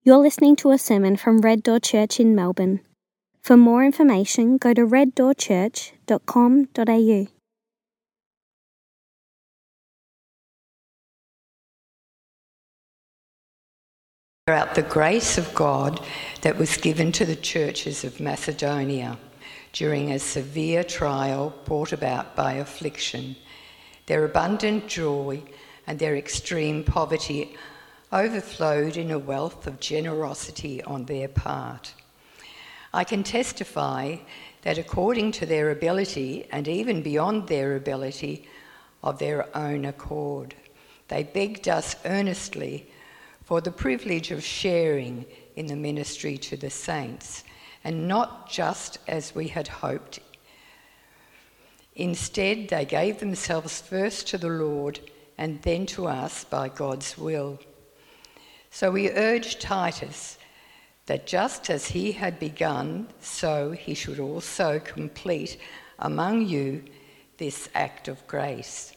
You're listening to a sermon from Red Door Church in Melbourne. For more information, go to reddoorchurch.com.au. About the grace of God that was given to the churches of Macedonia during a severe trial brought about by affliction. Their abundant joy and their extreme poverty overflowed in a wealth of generosity on their part. I can testify that according to their ability, and even beyond their ability, of their own accord, they begged us earnestly for the privilege of sharing in the ministry to the saints, and not just as we had hoped. Instead, they gave themselves first to the Lord and then to us by God's will. So we urge Titus that just as he had begun, so he should also complete among you this act of grace.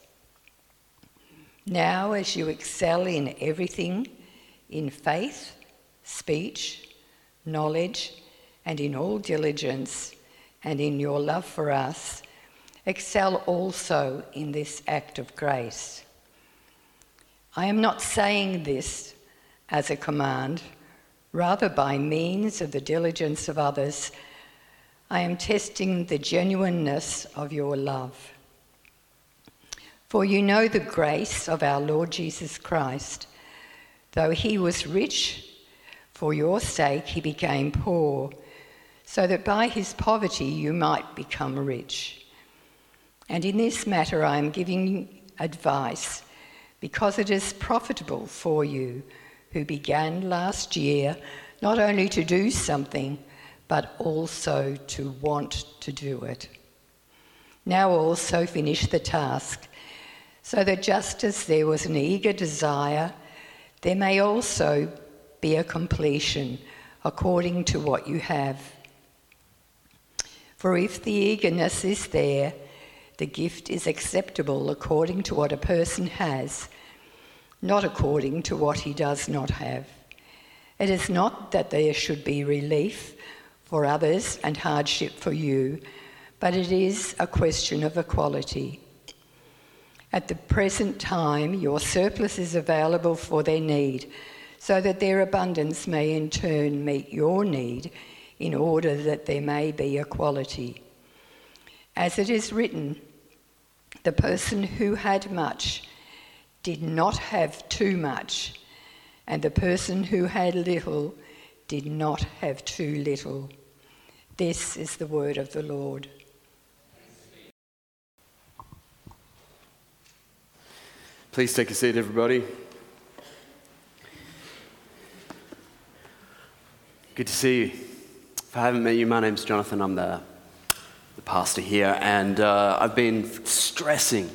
Now, as you excel in everything, in faith, speech, knowledge, and in all diligence, and in your love for us, excel also in this act of grace. I am not saying this as a command, rather by means of the diligence of others, I am testing the genuineness of your love. For you know the grace of our Lord Jesus Christ. Though he was rich, for your sake he became poor, so that by his poverty you might become rich. And in this matter I am giving advice, because it is profitable for you, who began last year not only to do something, but also to want to do it. Now also finish the task, so that just as there was an eager desire, there may also be a completion according to what you have. For if the eagerness is there, the gift is acceptable according to what a person has, not according to what he does not have. It is not that there should be relief for others and hardship for you, but it is a question of equality. At the present time, your surplus is available for their need, so that their abundance may in turn meet your need, in order that there may be equality. As it is written, the person who had much did not have too much, and the person who had little did not have too little. This is the word of the Lord. Please take a seat, everybody. Good to see you. If I haven't met you, my name's Jonathan. I'm the pastor here, and I've been stressing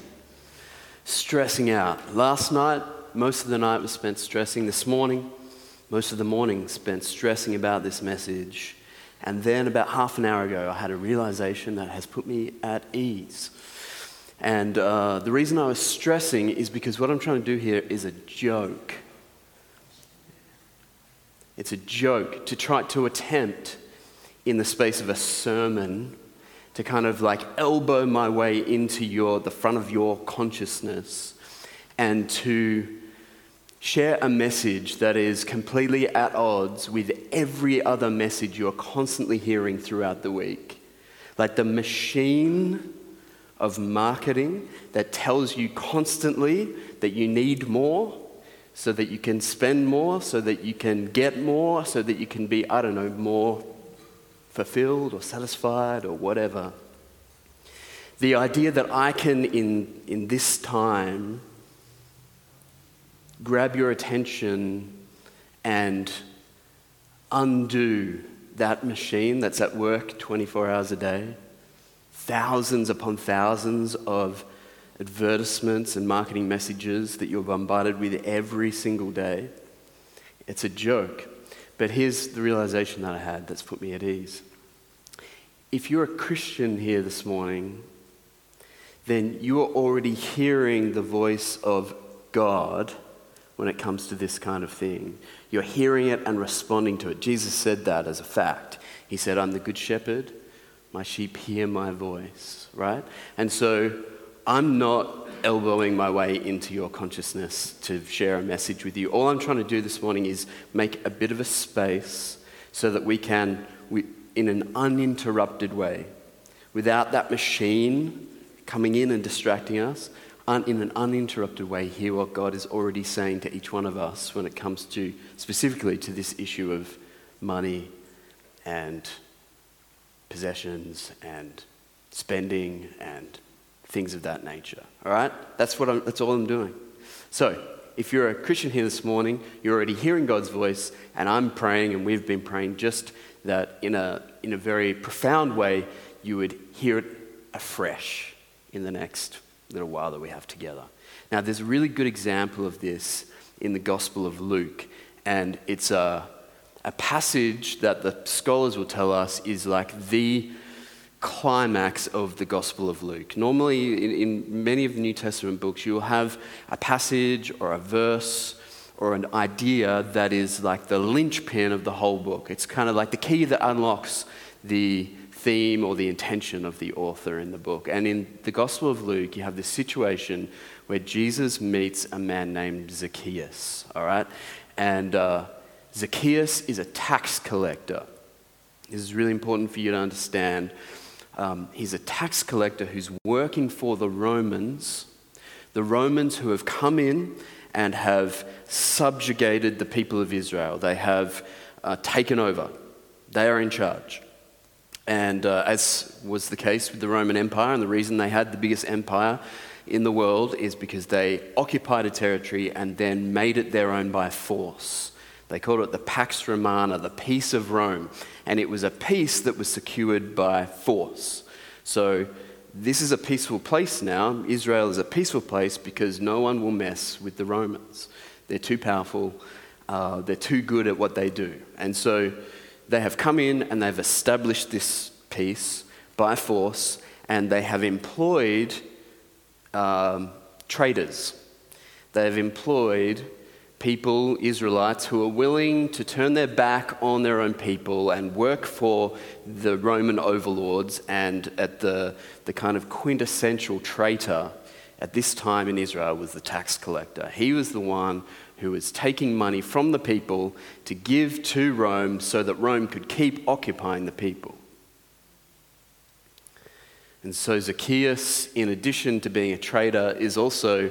out. Last night, most of the night was spent stressing. This morning, most of the morning spent stressing about this message. And then about half an hour ago, I had a realization that has put me at ease. And the reason I was stressing is because what I'm trying to do here is a joke. It's a joke to try to attempt in the space of a sermon to kind of like elbow my way into the front of your consciousness and to share a message that is completely at odds with every other message you're constantly hearing throughout the week. Like the machine of marketing that tells you constantly that you need more so that you can spend more, so that you can get more, so that you can be, more fulfilled or satisfied or whatever. The idea that I can, in this time, grab your attention and undo that machine that's at work 24 hours a day, thousands upon thousands of advertisements and marketing messages that you're bombarded with every single day. It's a joke. But here's the realization that I had that's put me at ease. If you're a Christian here this morning, then you are already hearing the voice of God when it comes to this kind of thing. You're hearing it and responding to it. Jesus said that as a fact. He said, I'm the good shepherd. My sheep hear my voice, right? And so I'm not elbowing my way into your consciousness to share a message with you. All I'm trying to do this morning is make a bit of a space so that we can, in an uninterrupted way, without that machine coming in and distracting us, in an uninterrupted way, hear what God is already saying to each one of us when it comes to, specifically to this issue of money and possessions and spending and things of that nature. All right? That's all I'm doing. So, if you're a Christian here this morning, you're already hearing God's voice, and I'm praying, and we've been praying, just that in a very profound way, you would hear it afresh in the next little while that we have together. Now, there's a really good example of this in the Gospel of Luke, and it's a passage that the scholars will tell us is like the climax of the Gospel of Luke. Normally, in many of the New Testament books, you'll have a passage or a verse or an idea that is like the linchpin of the whole book. It's kind of like the key that unlocks the theme or the intention of the author in the book. And in the Gospel of Luke, you have this situation where Jesus meets a man named Zacchaeus, all right? And Zacchaeus is a tax collector. This is really important for you to understand. He's a tax collector who's working for the Romans who have come in and have subjugated the people of Israel. They have taken over. They are in charge. And as was the case with the Roman Empire, and the reason they had the biggest empire in the world is because they occupied a territory and then made it their own by force. They called it the Pax Romana, the peace of Rome. And it was a peace that was secured by force. So this is a peaceful place now. Israel is a peaceful place because no one will mess with the Romans. They're too powerful. They're too good at what they do. And so they have come in and they've established this peace by force, and they have employed traders. They have employed people, Israelites, who are willing to turn their back on their own people and work for the Roman overlords. And at the kind of quintessential traitor at this time in Israel was the tax collector. He was the one who was taking money from the people to give to Rome so that Rome could keep occupying the people. And so Zacchaeus, in addition to being a traitor, is also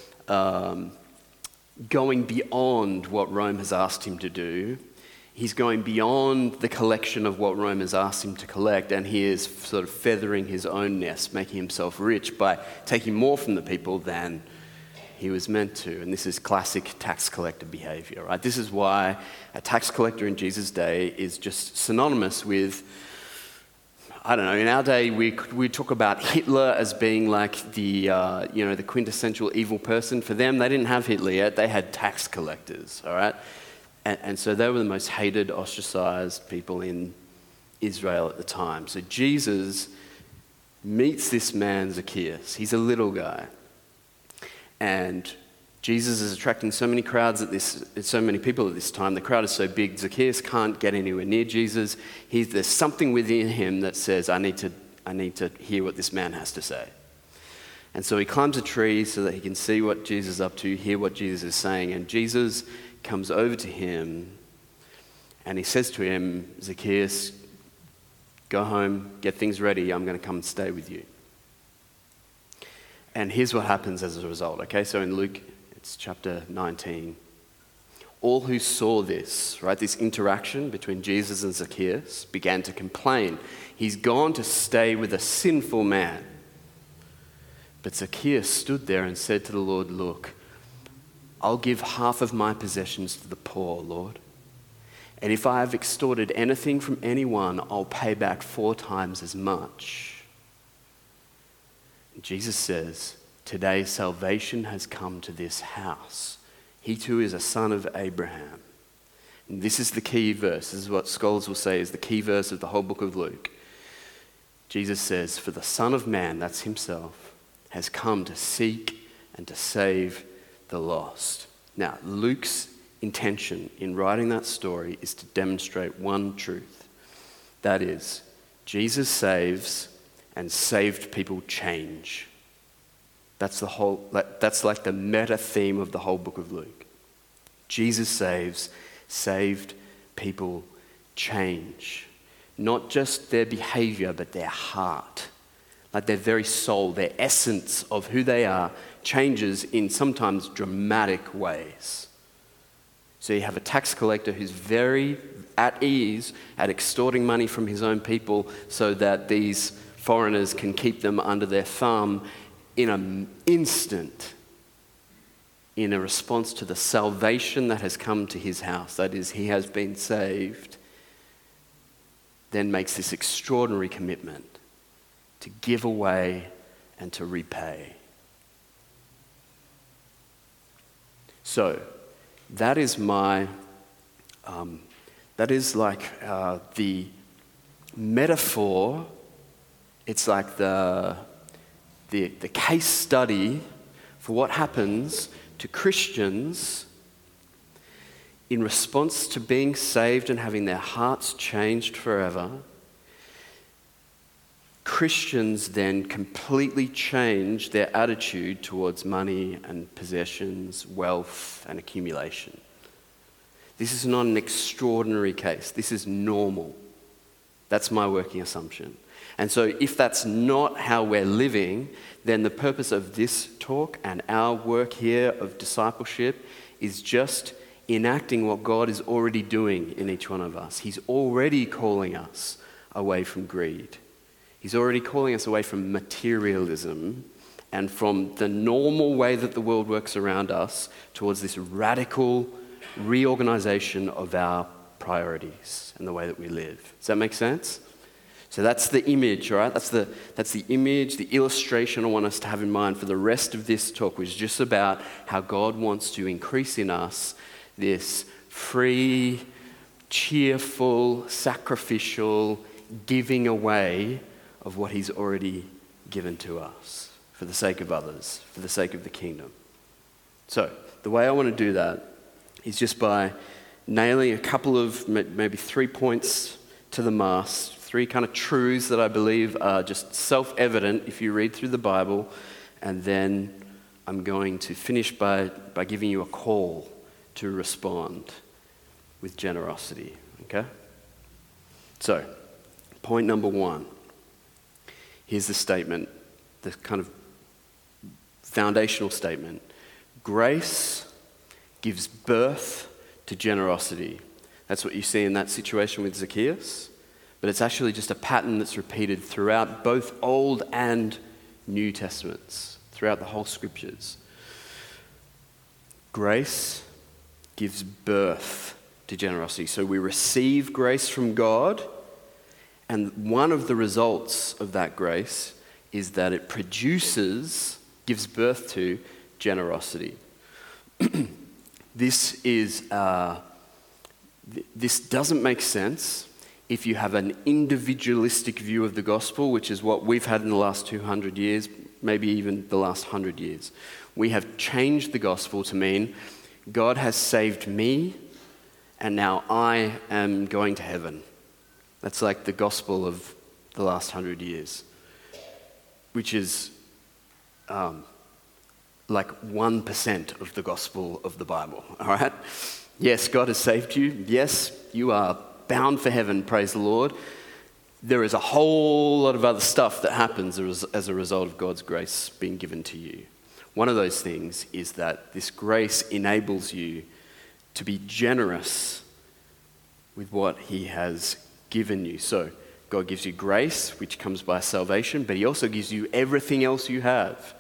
going beyond what Rome has asked him to do. He's going beyond the collection of what Rome has asked him to collect, and he is sort of feathering his own nest, making himself rich by taking more from the people than he was meant to. And this is classic tax collector behavior, right? This is why a tax collector in Jesus' day is just synonymous with, I don't know, in our day we talk about Hitler as being like the quintessential evil person. For them, they didn't have Hitler yet, they had tax collectors, all right? And so they were the most hated, ostracized people in Israel at the time. So Jesus meets this man, Zacchaeus. He's a little guy. And Jesus is attracting so many so many people at this time. The crowd is so big, Zacchaeus can't get anywhere near Jesus. There's something within him that says, I need to hear what this man has to say. And so he climbs a tree so that he can see what Jesus is up to, hear what Jesus is saying. And Jesus comes over to him and he says to him, Zacchaeus, go home, get things ready. I'm going to come and stay with you. And here's what happens as a result, okay? So in Luke, it's chapter 19. All who saw this, right, this interaction between Jesus and Zacchaeus began to complain. He's gone to stay with a sinful man. But Zacchaeus stood there and said to the Lord, look, I'll give half of my possessions to the poor, Lord. And if I have extorted anything from anyone, I'll pay back 4 times as much. And Jesus says, today salvation has come to this house. He too is a son of Abraham. And this is the key verse. This is what scholars will say is the key verse of the whole book of Luke. Jesus says, for the Son of Man, that's himself, has come to seek and to save the lost. Now, Luke's intention in writing that story is to demonstrate one truth. That is, Jesus saves and saved people change. That's like the meta theme of the whole book of Luke. Jesus saves, saved people change. Not just their behavior, but their heart. Like their very soul, their essence of who they are changes in sometimes dramatic ways. So you have a tax collector who's very at ease at extorting money from his own people so that these foreigners can keep them under their thumb in an instant, in a response to the salvation that has come to his house. That is, he has been saved, then makes this extraordinary commitment to give away and to repay. So, that is like the metaphor. It's like the case study for what happens to Christians in response to being saved and having their hearts changed forever. Christians then completely change their attitude towards money and possessions, wealth and accumulation. This is not an extraordinary case. This is normal. That's my working assumption. And so if that's not how we're living, then the purpose of this talk and our work here of discipleship is just enacting what God is already doing in each one of us. He's already calling us away from greed. He's already calling us away from materialism and from the normal way that the world works around us towards this radical reorganization of our priorities and the way that we live. Does that make sense? So that's the image, all right? That's the image, the illustration I want us to have in mind for the rest of this talk, which is just about how God wants to increase in us this free, cheerful, sacrificial giving away of what he's already given to us for the sake of others, for the sake of the kingdom. So the way I want to do that is just by nailing a couple of, maybe 3 points to the mast, 3 kind of truths that I believe are just self-evident if you read through the Bible, and then I'm going to finish by giving you a call to respond with generosity, okay? So, point number 1. Here's the statement, the kind of foundational statement. Grace gives birth to generosity. That's what you see in that situation with Zacchaeus, but it's actually just a pattern that's repeated throughout both Old and New Testaments, throughout the whole scriptures. Grace gives birth to generosity. So we receive grace from God, and one of the results of that grace is that it gives birth to generosity. This doesn't make sense if you have an individualistic view of the gospel, which is what we've had in the last 200 years, maybe even the last 100 years. We have changed the gospel to mean God has saved me, and now I am going to heaven. That's like the gospel of the last 100 years, which is like 1% of the gospel of the Bible, all right? Yes, God has saved you. Yes, you are bound for heaven, praise the Lord. There is a whole lot of other stuff that happens as a result of God's grace being given to you. One of those things is that this grace enables you to be generous with what he has given you. So God gives you grace, which comes by salvation, but he also gives you everything else you have.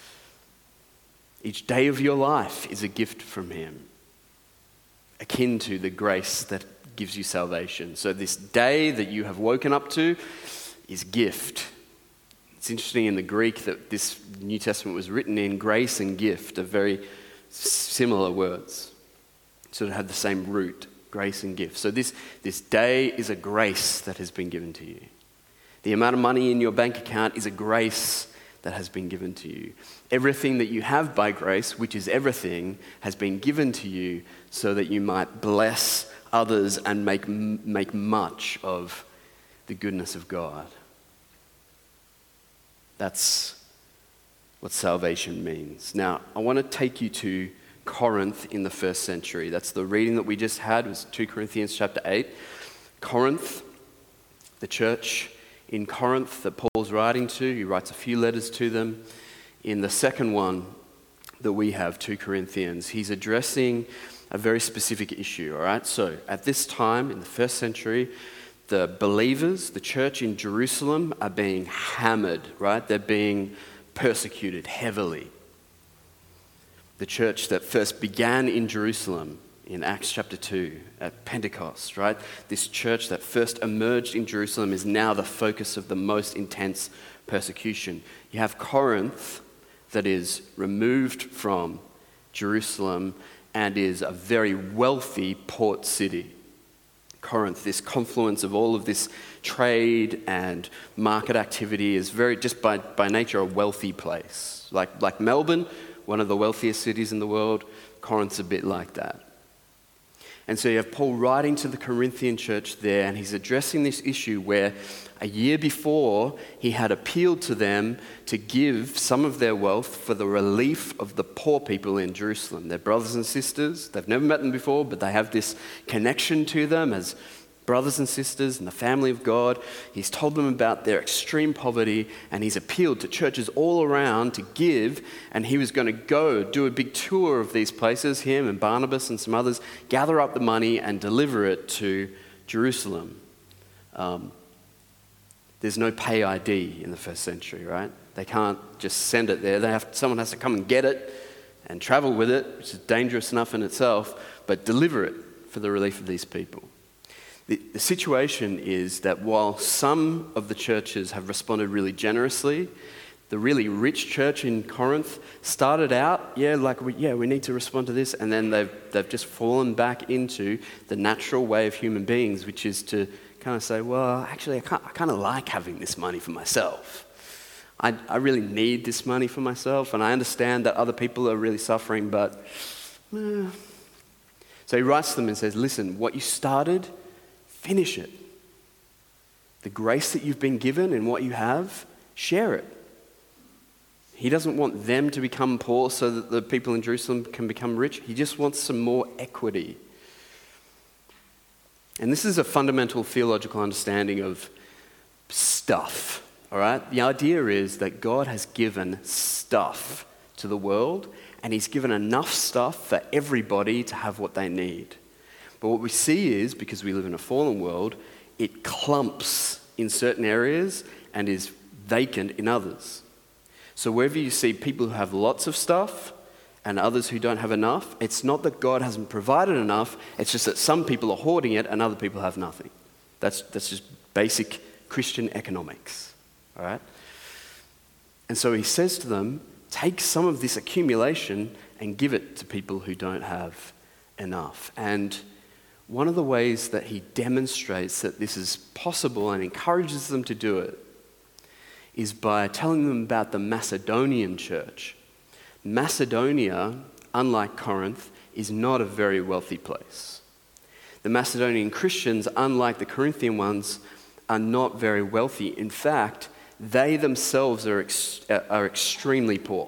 Each day of your life is a gift from him, akin to the grace that gives you salvation. So this day that you have woken up to is gift. It's interesting in the Greek that this New Testament was written in. Grace and gift are very similar words. Sort of have the same root, grace and gift. So this day is a grace that has been given to you. The amount of money in your bank account is a grace that has been given to you. Everything that you have by grace, which is everything, has been given to you so that you might bless others and make much of the goodness of God. That's what salvation means. Now, I want to take you to Corinth in the first century. That's the reading that we just had, was 2 Corinthians chapter 8. Corinth, the church in Corinth that Paul's writing to. He writes a few letters to them. In the second one that we have, 2 Corinthians, he's addressing a very specific issue, all right? So at this time, in the first century, the believers, the church in Jerusalem, are being hammered, right? They're being persecuted heavily. The church that first began in Jerusalem in Acts chapter 2 at Pentecost, right? This church that first emerged in Jerusalem is now the focus of the most intense persecution. You have Corinth that is removed from Jerusalem and is a very wealthy port city. Corinth, this confluence of all of this trade and market activity, is very, just by nature, a wealthy place. Like Melbourne, one of the wealthiest cities in the world, Corinth's a bit like that. And so you have Paul writing to the Corinthian church there, and he's addressing this issue where a year before he had appealed to them to give some of their wealth for the relief of the poor people in Jerusalem. They're brothers and sisters. They've never met them before, but they have this connection to them as brothers and sisters in the family of God. He's told them about their extreme poverty, and he's appealed to churches all around to give, and he was going to go do a big tour of these places, him and Barnabas and some others, gather up the money and deliver it to Jerusalem. There's no pay ID in the first century, right? They can't just send it there. Someone has to come and get it and travel with it, which is dangerous enough in itself, but deliver it for the relief of these people. The situation is that while some of the churches have responded really generously, the really rich church in Corinth started out, we need to respond to this, and then they've just fallen back into the natural way of human beings, which is to kind of say, well, actually, I kind of like having this money for myself. I really need this money for myself, and I understand that other people are really suffering, but... So he writes to them and says, listen, what you started, finish it. The grace that you've been given and what you have, share it. He doesn't want them to become poor so that the people in Jerusalem can become rich. He just wants some more equity. And this is a fundamental theological understanding of stuff, all right? The idea is that God has given stuff to the world, and he's given enough stuff for everybody to have what they need. But what we see is, because we live in a fallen world, it clumps in certain areas and is vacant in others. So wherever you see people who have lots of stuff and others who don't have enough, it's not that God hasn't provided enough, it's just that some people are hoarding it and other people have nothing. That's just basic Christian economics, all right? And so he says to them, take some of this accumulation and give it to people who don't have enough. And one of the ways that he demonstrates that this is possible and encourages them to do it is by telling them about the Macedonian church. Macedonia, unlike Corinth, is not a very wealthy place. The Macedonian Christians, unlike the Corinthian ones, are not very wealthy. In fact, they themselves are extremely poor.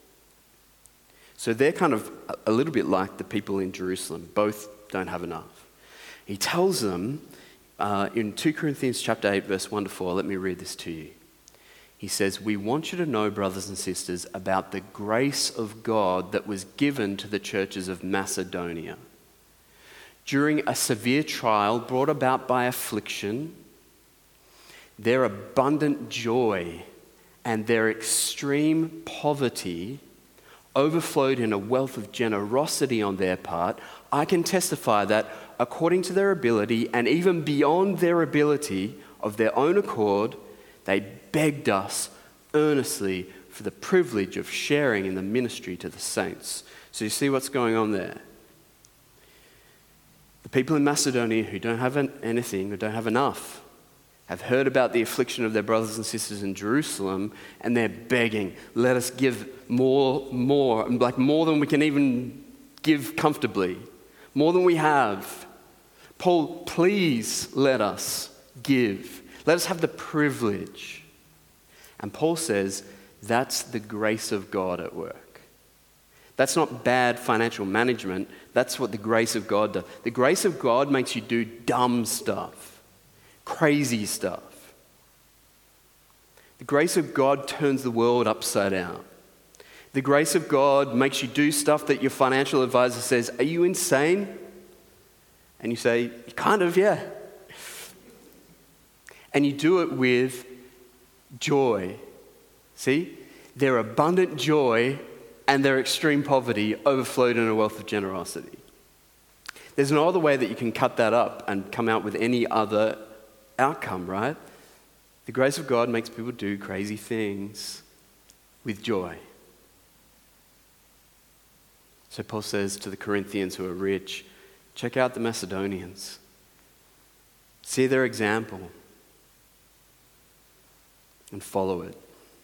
So they're kind of a little bit like the people in Jerusalem. Both don't have enough. He tells them in 2 Corinthians chapter 8, verse 1 to 4, let me read this to you. He says, we want you to know, brothers and sisters, about the grace of God that was given to the churches of Macedonia. During a severe trial brought about by affliction, their abundant joy and their extreme poverty overflowed in a wealth of generosity on their part. I can testify that according to their ability and even beyond their ability of their own accord, they begged us earnestly for the privilege of sharing in the ministry to the saints. So you see what's going on there. The people in Macedonia who don't have anything, or don't have enough, have heard about the affliction of their brothers and sisters in Jerusalem, and they're begging, let us give more, like more than we can even give comfortably, more than we have. Paul, please let us give. Let us have the privilege. And Paul says that's the grace of God at work. That's not bad financial management. That's what the grace of God does. The grace of God makes you do dumb stuff, crazy stuff. The grace of God turns the world upside down. The grace of God makes you do stuff that your financial advisor says, are you insane? And you say, kind of, yeah. And you do it with joy. See? Their abundant joy and their extreme poverty overflowed in a wealth of generosity. There's no other way that you can cut that up and come out with any other outcome, right? The grace of God makes people do crazy things with joy. So Paul says to the Corinthians who are rich, check out the Macedonians. See their example and follow it.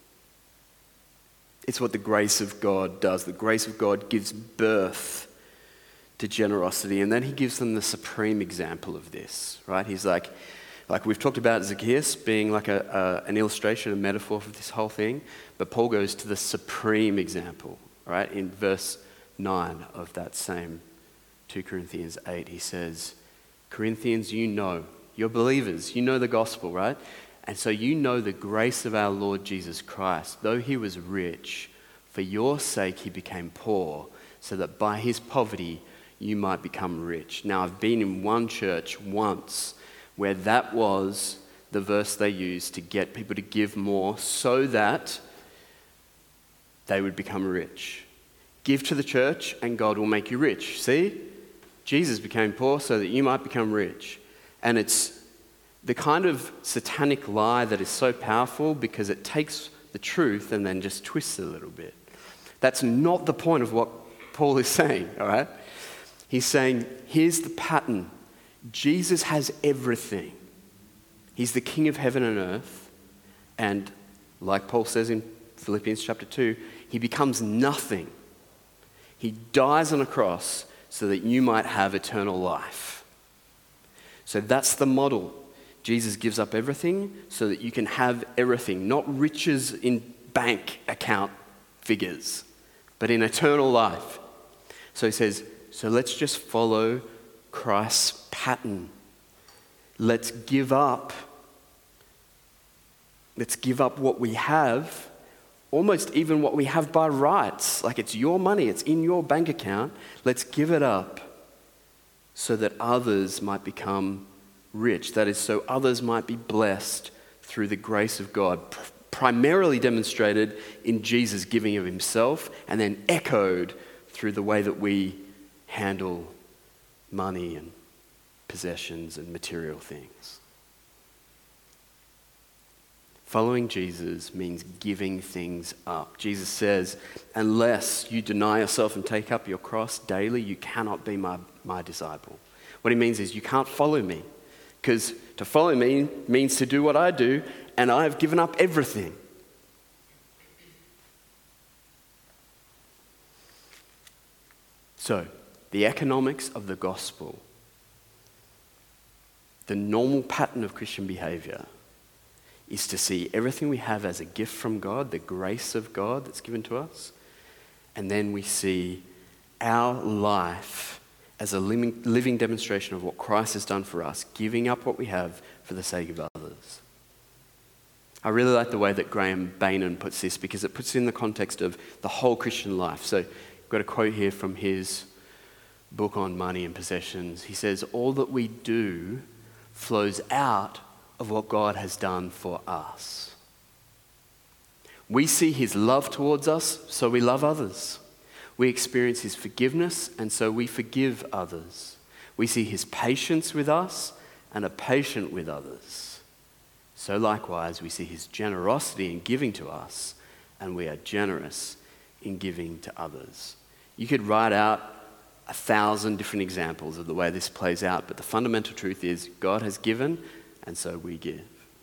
It's what the grace of God does. The grace of God gives birth to generosity. And then he gives them the supreme example of this, right? He's like we've talked about Zacchaeus being like an illustration, a metaphor for this whole thing. But Paul goes to the supreme example, right? In verse 9 of that same 2 Corinthians 8, he says, Corinthians, you know, you're believers, you know the gospel, right? And so you know the grace of our Lord Jesus Christ. Though he was rich, for your sake he became poor, so that by his poverty you might become rich. Now, I've been in one church once where that was the verse they used to get people to give more so that they would become rich. Give to the church and God will make you rich. See? Jesus became poor so that you might become rich. And it's the kind of satanic lie that is so powerful because it takes the truth and then just twists it a little bit. That's not the point of what Paul is saying, all right? He's saying, here's the pattern. Jesus has everything. He's the King of heaven and earth. And like Paul says in Philippians chapter 2, he becomes nothing. He dies on a cross so that you might have eternal life. So that's the model. Jesus gives up everything so that you can have everything, not riches in bank account figures, but in eternal life. So he says, so let's just follow Christ's pattern. Let's give up what we have, almost even what we have by rights. Like it's your money, it's in your bank account. Let's give it up so that others might become rich. That is, so others might be blessed through the grace of God, primarily demonstrated in Jesus' giving of himself and then echoed through the way that we handle money and possessions and material things. Following Jesus means giving things up. Jesus says, unless you deny yourself and take up your cross daily, you cannot be my disciple. What he means is you can't follow me. Because to follow me means to do what I do, and I have given up everything. So, the economics of the gospel, the normal pattern of Christian behavior, is to see everything we have as a gift from God, the grace of God that's given to us, and then we see our life as a living demonstration of what Christ has done for us, giving up what we have for the sake of others. I really like the way that Graham Bainan puts this because it puts it in the context of the whole Christian life. So I've got a quote here from his book on money and possessions. He says, all that we do flows out of what God has done for us. We see his love towards us, so we love others. We experience his forgiveness, and so we forgive others. We see his patience with us and are patient with others. So likewise, we see his generosity in giving to us, and we are generous in giving to others. You could write out 1,000 different examples of the way this plays out, but the fundamental truth is God has given, and so we give.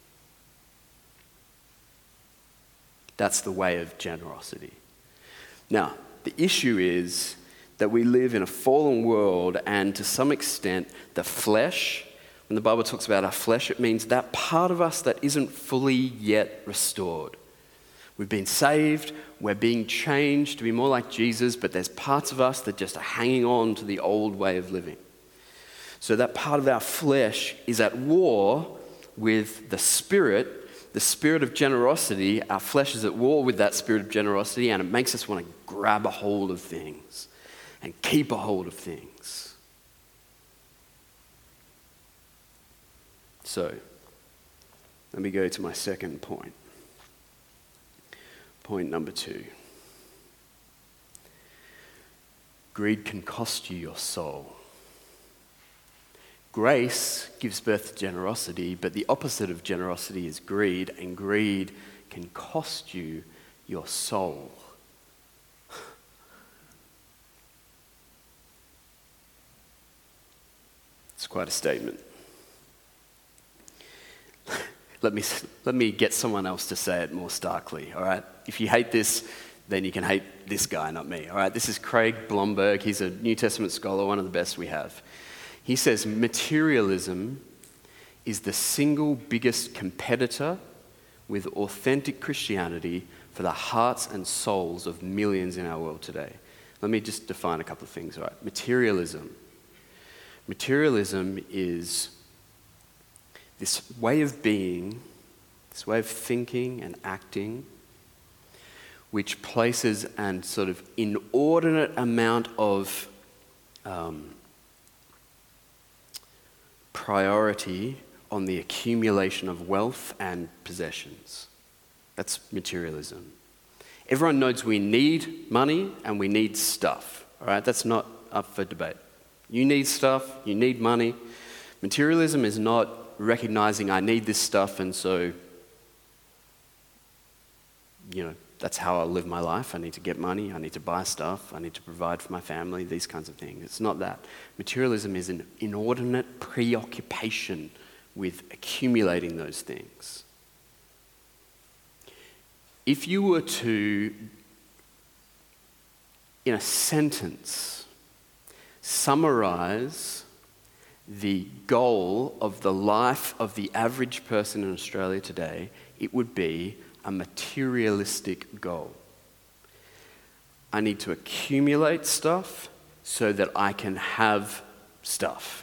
That's the way of generosity. Now, the issue is that we live in a fallen world, and to some extent, the flesh, when the Bible talks about our flesh, it means that part of us that isn't fully yet restored. We've been saved, we're being changed to be more like Jesus, but there's parts of us that just are hanging on to the old way of living. So that part of our flesh is at war with the spirit of generosity. Our flesh is at war with that spirit of generosity, and it makes us want to grab a hold of things and keep a hold of things. So, let me go to my second point. Point number 2. Greed can cost you your soul. Grace gives birth to generosity, but the opposite of generosity is greed, and greed can cost you your soul. It's quite a statement. Let me get someone else to say it more starkly, all right? If you hate this, then you can hate this guy, not me, all right? This is Craig Blomberg. He's a New Testament scholar, one of the best we have. He says materialism is the single biggest competitor with authentic Christianity for the hearts and souls of millions in our world today. Let me just define a couple of things, all right? Materialism is this way of being, this way of thinking and acting, which places an sort of inordinate amount of priority on the accumulation of wealth and possessions. That's materialism. Everyone knows we need money and we need stuff, all right? That's not up for debate. You need stuff, you need money. Materialism is not recognizing I need this stuff, and so, that's how I live my life. I need to get money, I need to buy stuff, I need to provide for my family, these kinds of things. It's not that. Materialism is an inordinate preoccupation with accumulating those things. If you were to, in a sentence, summarize the goal of the life of the average person in Australia today, it would be a materialistic goal. I need to accumulate stuff so that I can have stuff.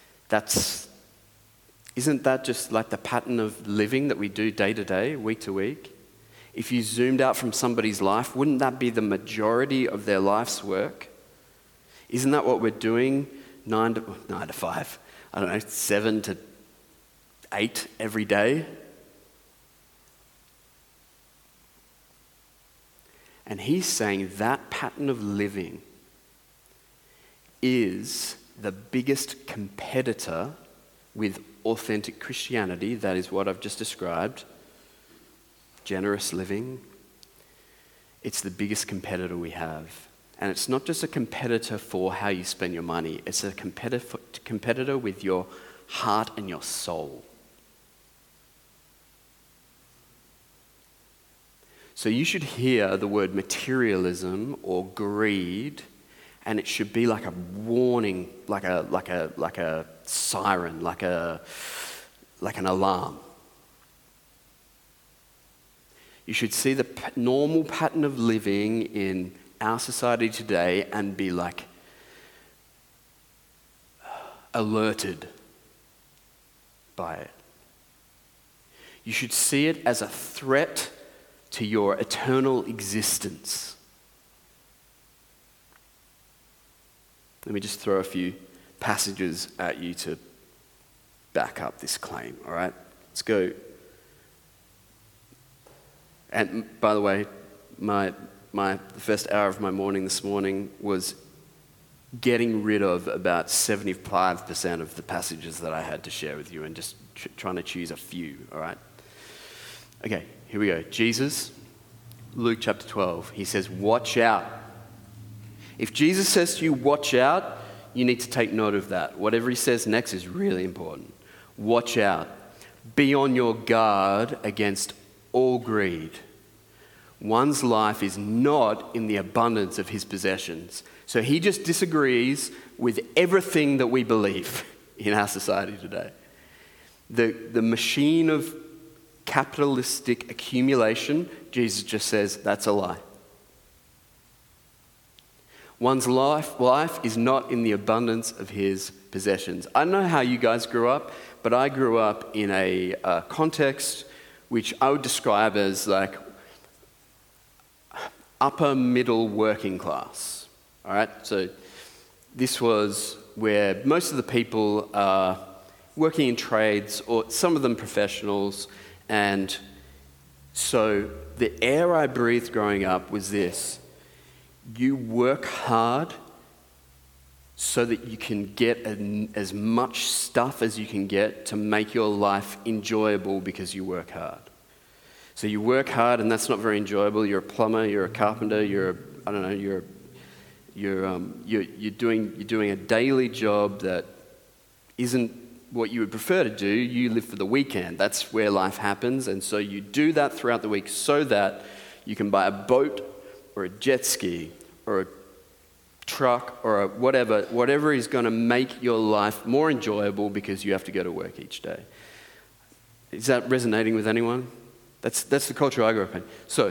Isn't that just like the pattern of living that we do day to day, week to week? If you zoomed out from somebody's life, wouldn't that be the majority of their life's work? Isn't that what we're doing 9 to 5, 7 to 8 every day? And he's saying that pattern of living is the biggest competitor with authentic Christianity. That is what I've just described. Generous living. It's the biggest competitor we have. And it's not just a competitor for how you spend your money. It's a competitor with your heart and your soul. So you should hear the word materialism or greed, and it should be like a warning, like a siren, like an alarm. You should see the normal pattern of living in our society today and be like alerted by it. You should see it as a threat to your eternal existence. Let me just throw a few passages at you to back up this claim, all right? Let's go. And by the way, the first hour of my morning this morning was getting rid of about 75% of the passages that I had to share with you and just trying to choose a few, all right? Okay, here we go. Jesus, Luke chapter 12, he says, watch out. If Jesus says to you, watch out, you need to take note of that. Whatever he says next is really important. Watch out. Be on your guard against all greed. One's life is not in the abundance of his possessions. So he just disagrees with everything that we believe in our society today. The machine of capitalistic accumulation, Jesus just says, that's a lie. One's life is not in the abundance of his possessions. I don't know how you guys grew up, but I grew up in a context which I would describe as like upper middle working class. All right, so this was where most of the people are working in trades, or some of them professionals, and so the air I breathed growing up was this: you work hard so that you can get as much stuff as you can get to make your life enjoyable because you work hard. So you work hard, and that's not very enjoyable. You're a plumber, you're a carpenter, you're doing a daily job that isn't what you would prefer to do. You live for the weekend. That's where life happens, and so you do that throughout the week so that you can buy a boat or a jet ski or a truck or a whatever is going to make your life more enjoyable because you have to go to work each day. Is that resonating with anyone? That's the culture I grew up in. So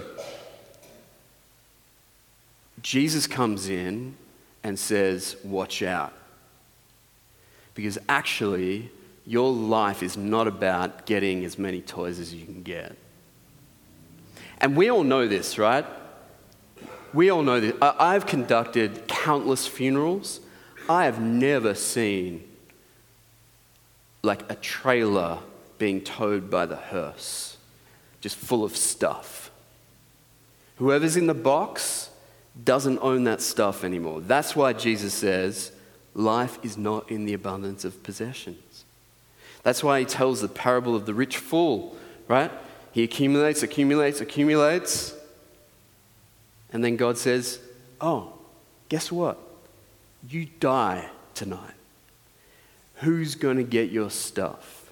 Jesus comes in and says, watch out. Because actually, your life is not about getting as many toys as you can get. And we all know this, right? We all know this. I've conducted countless funerals. I have never seen like a trailer being towed by the hearse, just full of stuff. Whoever's in the box doesn't own that stuff anymore. That's why Jesus says, life is not in the abundance of possessions. That's why he tells the parable of the rich fool, right? He accumulates, and then God says, oh, guess what? You die tonight. Who's going to get your stuff?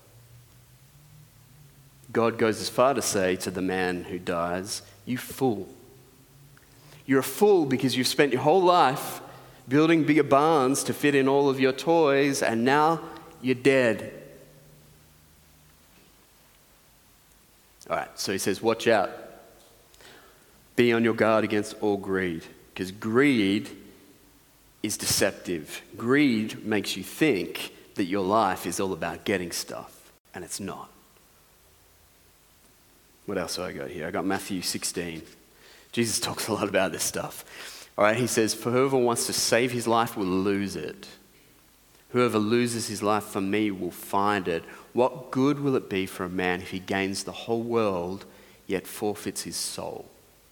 God goes as far to say to the man who dies, you fool. You're a fool because you've spent your whole life building bigger barns to fit in all of your toys, and now you're dead. All right, so he says, watch out. Be on your guard against all greed, because greed is deceptive. Greed makes you think that your life is all about getting stuff, and it's not. What else do I got here? I got Matthew 16. Jesus talks a lot about this stuff. All right, he says, for whoever wants to save his life will lose it. Whoever loses his life for me will find it. What good will it be for a man if he gains the whole world yet forfeits his soul?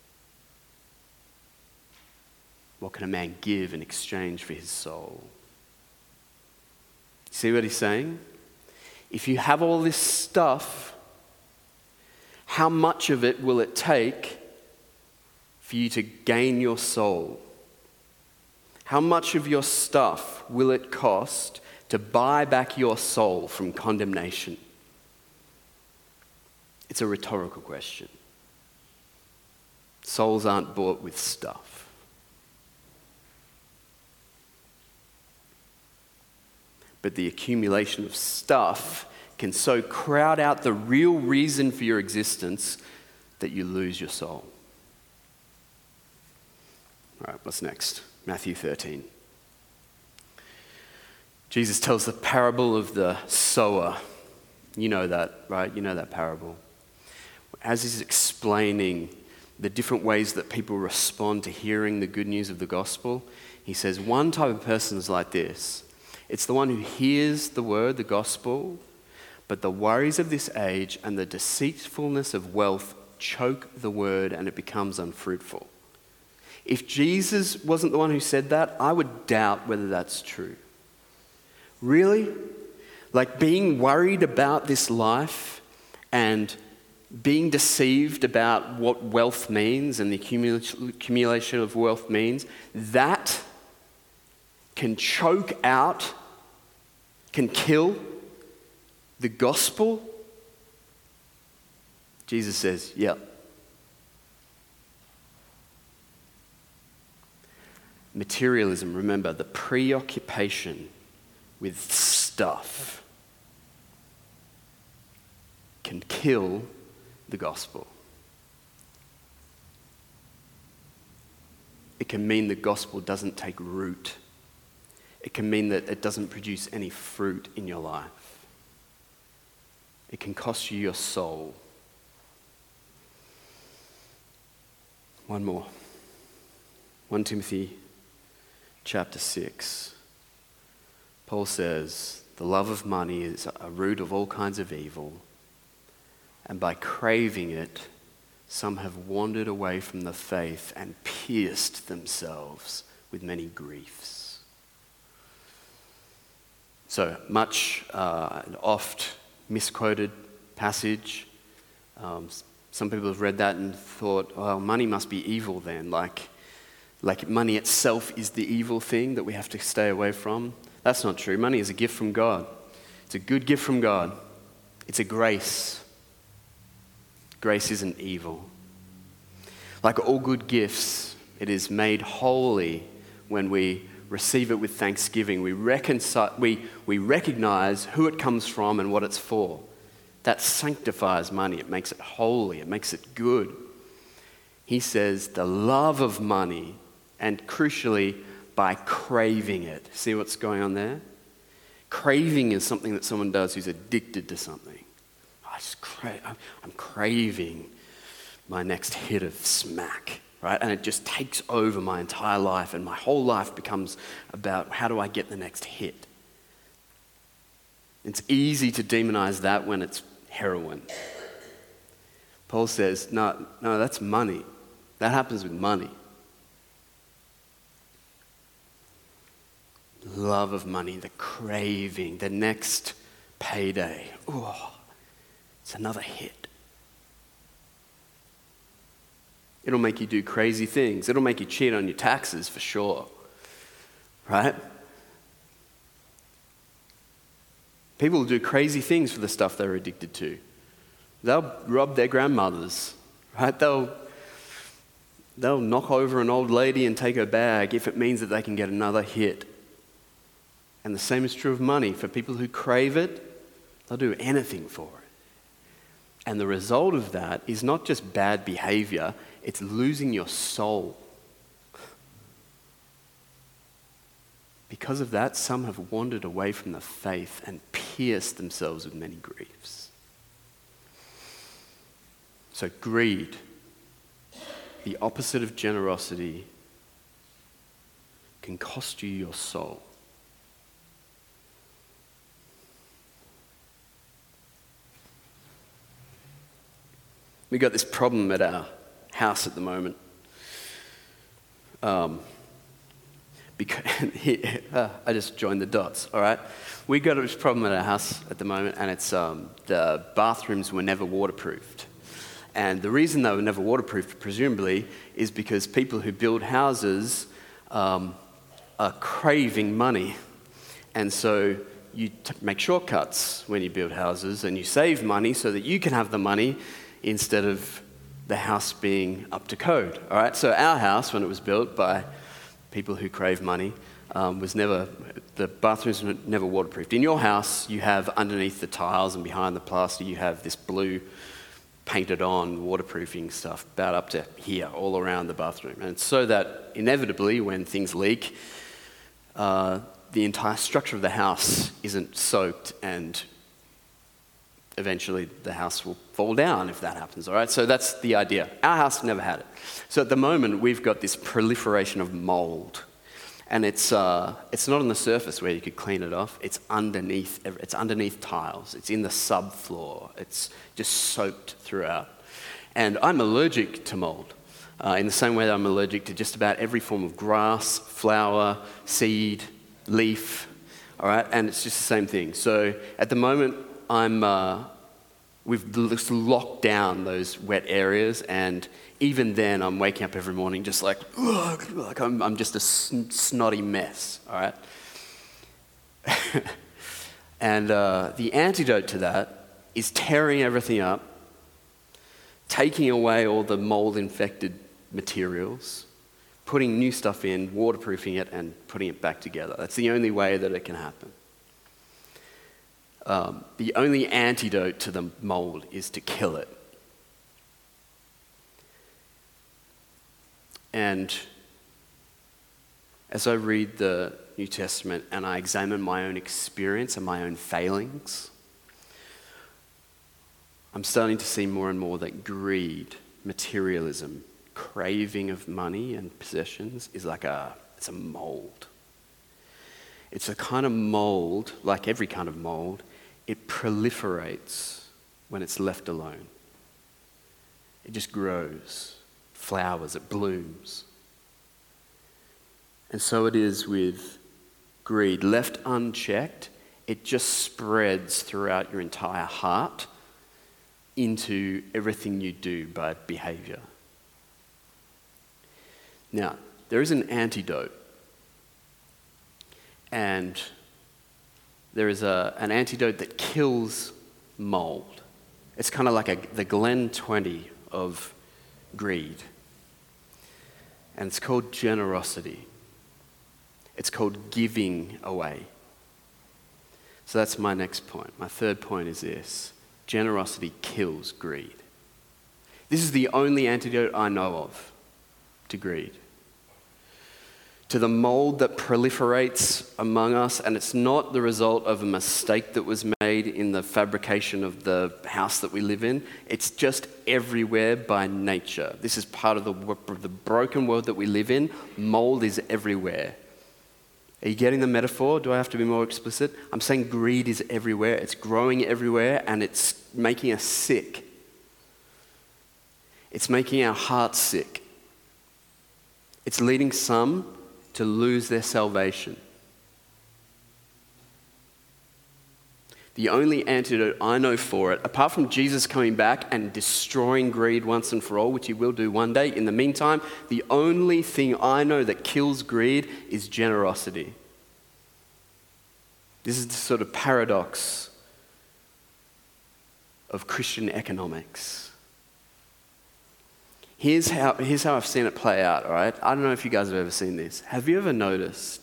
What can a man give in exchange for his soul? See what he's saying? If you have all this stuff, how much of it will it take for you to gain your soul? How much of your stuff will it cost to buy back your soul from condemnation? It's a rhetorical question. Souls aren't bought with stuff. But the accumulation of stuff can so crowd out the real reason for your existence that you lose your soul. All right, what's next? Matthew 13. Jesus tells the parable of the sower. You know that, right? You know that parable. As he's explaining the different ways that people respond to hearing the good news of the gospel, he says one type of person is like this. It's the one who hears the word, the gospel, but the worries of this age and the deceitfulness of wealth choke the word and it becomes unfruitful. If Jesus wasn't the one who said that, I would doubt whether that's true. Really? Like being worried about this life and being deceived about what wealth means and the accumulation of wealth means, that can choke out, can kill the gospel. Jesus says, yep. Materialism, remember, the preoccupation with stuff can kill the gospel. It can mean the gospel doesn't take root. It can mean that it doesn't produce any fruit in your life. It can cost you your soul. One more. 1 Timothy chapter 6. Paul says, the love of money is a root of all kinds of evil, and by craving it, some have wandered away from the faith and pierced themselves with many griefs. So much an oft misquoted passage. Some people have read that and thought, well, money must be evil then, like money itself is the evil thing that we have to stay away from. That's not true. Money is a gift from God. It's a good gift from God. It's a grace. Grace isn't evil. Like all good gifts, it is made holy when we receive it with thanksgiving. We recognize who it comes from and what it's for. That sanctifies money. It makes it holy. It makes it good. He says the love of money, and crucially, by craving it. See what's going on there? Craving is something that someone does who's addicted to something. I'm craving my next hit of smack, right? And it just takes over my entire life, and my whole life becomes about how do I get the next hit. It's easy to demonize that when it's heroin. Paul says, no, that's money. That happens with money. Love of money, the craving, the next payday. Oh, it's another hit. It'll make you do crazy things. It'll make you cheat on your taxes for sure, right? People will do crazy things for the stuff they're addicted to. They'll rob their grandmothers, right? They'll knock over an old lady and take her bag if it means that they can get another hit. And the same is true of money. For people who crave it, they'll do anything for it. And the result of that is not just bad behavior, it's losing your soul. Because of that, some have wandered away from the faith and pierced themselves with many griefs. So greed, the opposite of generosity, can cost you your soul. We got this problem at our house at the moment. I just joined the dots, all right? We got this problem at our house at the moment, and it's the bathrooms were never waterproofed. And the reason they were never waterproofed, presumably, is because people who build houses are craving money. And so you make shortcuts when you build houses, and you save money so that you can have the money instead of the house being up to code, all right? So our house, when it was built by people who crave money, the bathrooms were never waterproofed. In your house, you have underneath the tiles and behind the plaster, you have this blue painted on waterproofing stuff about up to here, all around the bathroom. And it's so that inevitably, when things leak, the entire structure of the house isn't soaked, and eventually the house will fall down if that happens, all right? So that's the idea. Our house never had it. So at the moment, we've got this proliferation of mold. And it's not on the surface where you could clean it off. It's underneath tiles. It's in the subfloor. It's just soaked throughout. And I'm allergic to mold in the same way that I'm allergic to just about every form of grass, flower, seed, leaf, all right? And it's just the same thing. So at the moment, we've just locked down those wet areas, and even then I'm waking up every morning just like I'm just a snotty mess, all right? And the antidote to that is tearing everything up, taking away all the mold-infected materials, putting new stuff in, waterproofing it, and putting it back together. That's the only way that it can happen. The only antidote to the mold is to kill it. And as I read the New Testament and I examine my own experience and my own failings, I'm starting to see more and more that greed, materialism, craving of money and possessions is it's a mold. It's a kind of mold, like every kind of mold, it proliferates when it's left alone. It just grows, flowers, it blooms. And so it is with greed. Left unchecked, it just spreads throughout your entire heart into everything you do by behavior. Now, there is an antidote. And there is an antidote that kills mold. It's kind of like the Glen 20 of greed. And it's called generosity. It's called giving away. So that's my next point. My third point is this. Generosity kills greed. This is the only antidote I know of to greed. To the mold that proliferates among us, and it's not the result of a mistake that was made in the fabrication of the house that we live in. It's just everywhere by nature. This is part of the broken world that we live in. Mold is everywhere. Are you getting the metaphor? Do I have to be more explicit? I'm saying greed is everywhere. It's growing everywhere, and it's making us sick. It's making our hearts sick. It's leading some to lose their salvation. The only antidote I know for it, apart from Jesus coming back and destroying greed once and for all, which he will do one day, in the meantime, the only thing I know that kills greed is generosity. This is the sort of paradox of Christian economics. Here's how I've seen it play out, all right? I don't know if you guys have ever seen this. Have you ever noticed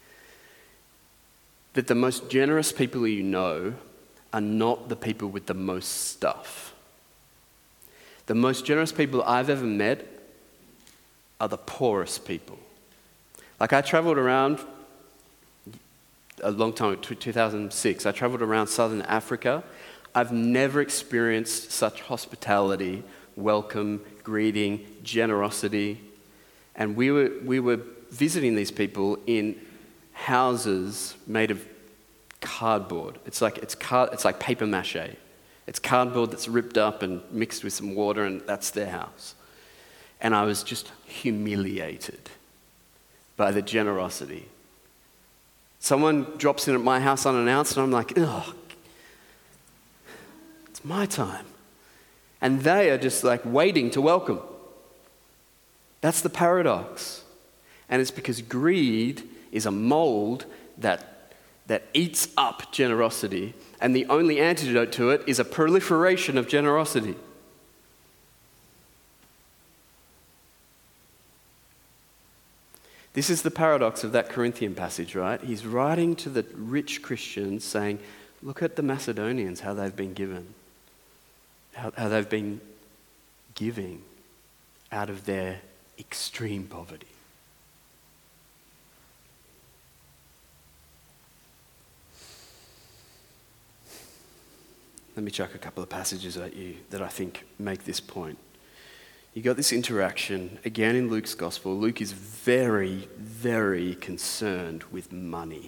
that the most generous people you know are not the people with the most stuff? The most generous people I've ever met are the poorest people. Like I traveled around a long time, 2006, I traveled around Southern Africa. I've never experienced such hospitality, welcome, greeting, generosity. And we were visiting these people in houses made of cardboard. It's like paper mache. It's cardboard that's ripped up and mixed with some water, and that's their house. And I was just humiliated by the generosity. Someone drops in at my house unannounced, and I'm like, ugh, it's my time. And they are just like waiting to welcome. That's the paradox. And it's because greed is a mold that eats up generosity, and the only antidote to it is a proliferation of generosity. This is the paradox of that Corinthian passage, right? He's writing to the rich Christians saying, look at the Macedonians, how they've been given. How they've been giving out of their extreme poverty. Let me chuck a couple of passages at you that I think make this point. You got this interaction, again in Luke's gospel. Luke is very, very concerned with money,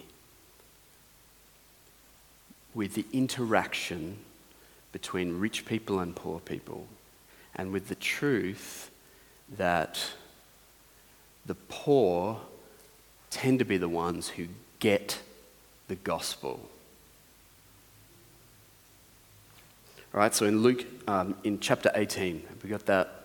with the interaction between rich people and poor people, and with the truth that the poor tend to be the ones who get the gospel. All right, so in Luke, in chapter 18, have we got that?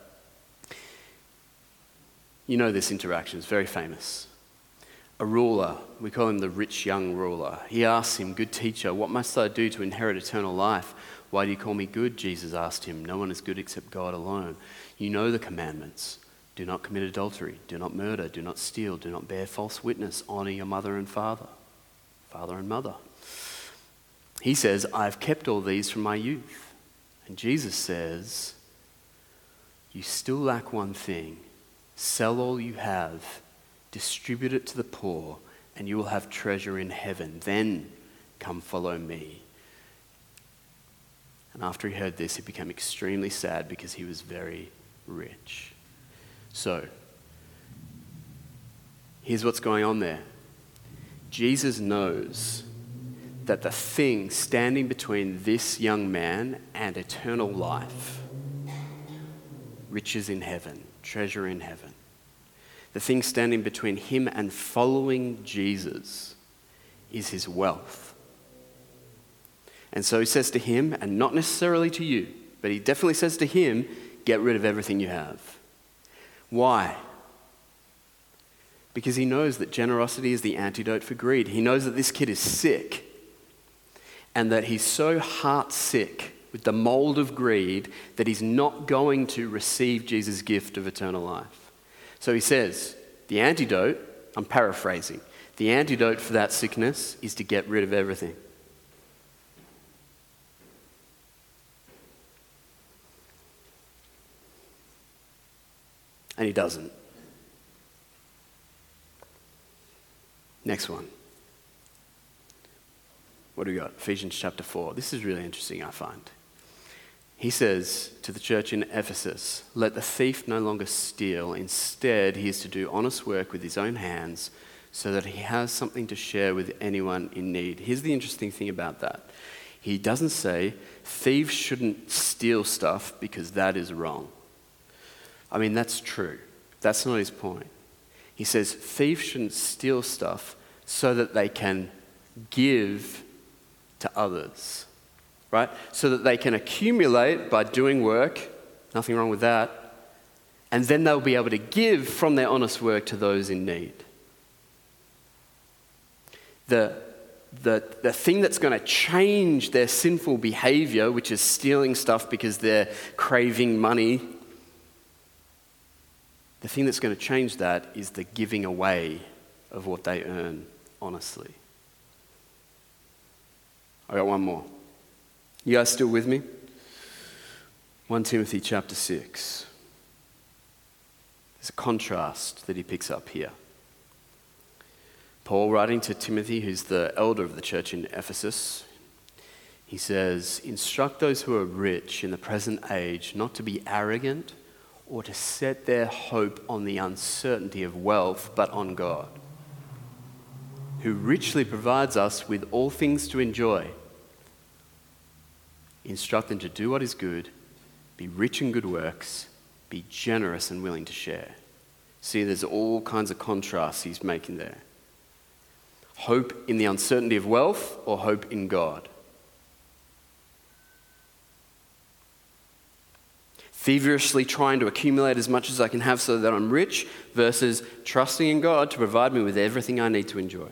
You know this interaction, it's very famous. A ruler, we call him the rich young ruler. He asks him, good teacher, what must I do to inherit eternal life? Why do you call me good? Jesus asked him. No one is good except God alone. You know the commandments. Do not commit adultery. Do not murder. Do not steal. Do not bear false witness. Honor your mother and father and mother. He says, I've kept all these from my youth. And Jesus says, you still lack one thing. Sell all you have, distribute it to the poor, and you will have treasure in heaven. Then come follow me. And after he heard this, he became extremely sad because he was very rich. So, here's what's going on there. Jesus knows that the thing standing between this young man and eternal life, riches in heaven, treasure in heaven, the thing standing between him and following Jesus is his wealth. And so he says to him, and not necessarily to you, but he definitely says to him, get rid of everything you have. Why? Because he knows that generosity is the antidote for greed. He knows that this kid is sick and that he's so heart sick with the mold of greed that he's not going to receive Jesus' gift of eternal life. So he says, the antidote, I'm paraphrasing, the antidote for that sickness is to get rid of everything. And he doesn't. Next one. What do we got? Ephesians chapter 4. This is really interesting, I find. He says to the church in Ephesus, let the thief no longer steal. Instead, he is to do honest work with his own hands so that he has something to share with anyone in need. Here's the interesting thing about that. He doesn't say thieves shouldn't steal stuff because that is wrong. I mean, that's true. That's not his point. He says thieves shouldn't steal stuff so that they can give to others, right? So that they can accumulate by doing work, nothing wrong with that, and then they'll be able to give from their honest work to those in need. The thing that's going to change their sinful behavior, which is stealing stuff because they're craving money, the thing that's going to change that is the giving away of what they earn honestly. I got one more. You guys still with me? 1 Timothy chapter 6. There's a contrast that he picks up here. Paul, writing to Timothy, who's the elder of the church in Ephesus, he says, instruct those who are rich in the present age not to be arrogant or to set their hope on the uncertainty of wealth, but on God, who richly provides us with all things to enjoy. Instruct them to do what is good, be rich in good works, be generous and willing to share. See, there's all kinds of contrasts he's making there. Hope in the uncertainty of wealth or hope in God. Feverishly trying to accumulate as much as I can have so that I'm rich versus trusting in God to provide me with everything I need to enjoy.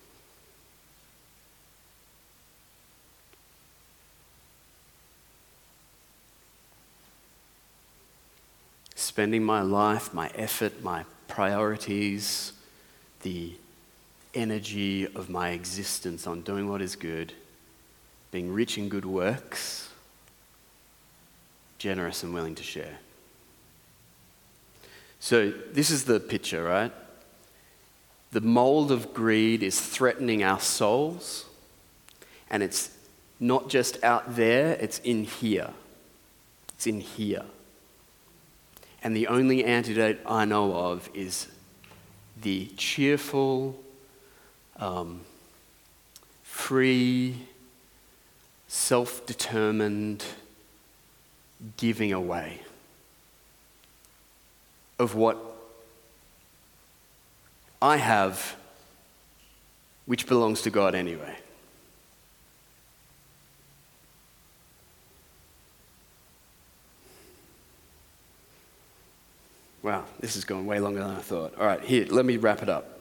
Spending my life, my effort, my priorities, the energy of my existence on doing what is good, being rich in good works, generous and willing to share. So this is the picture, right? The mold of greed is threatening our souls, and it's not just out there, it's in here. It's in here. And the only antidote I know of is the cheerful, free, self-determined giving away of what I have, which belongs to God anyway. Wow, this is going way longer than I thought. All right, here, let me wrap it up.